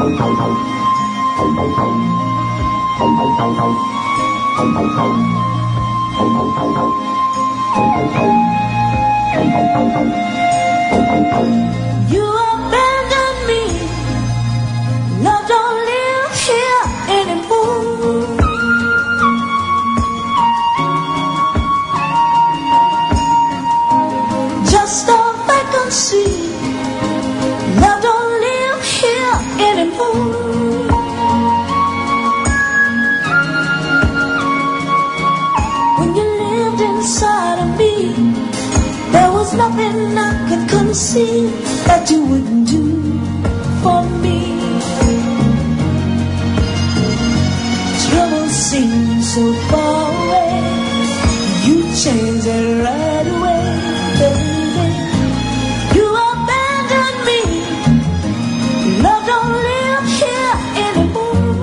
You abandoned me. Love don't live here anymore. Just a vacancy. Love don't live here anymore. When you lived inside of me, there was nothing I could conceive that you wouldn't do for me. Trouble seems so far away. You changed it right away, baby. You abandoned me. Love don't live here anymore.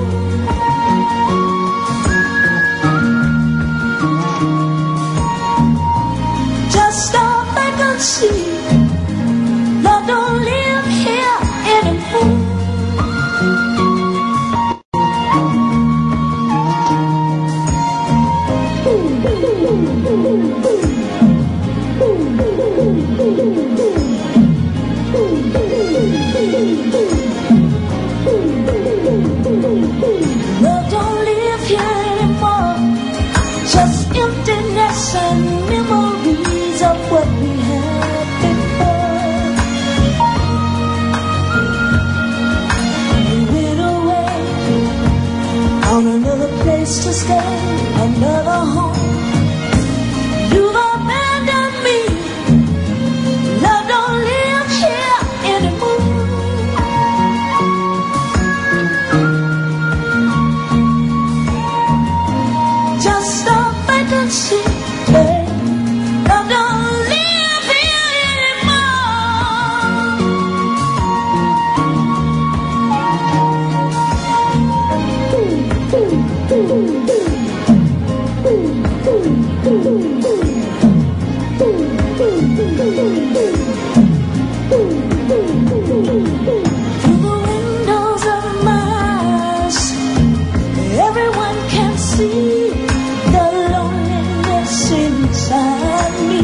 Just a vacancy. Love don't live here anymore. Love don't live here anymore. Just emptiness and memories of what we had before. You went away on another place to stay, another home. You've abandoned me. Love don't live here anymore. Just a vacancy, babe. Love don't live here Through the windows of my eyes, everyone can see the loneliness inside me.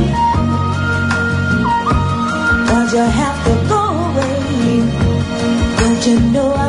Why'd you have to go away? Don't you know I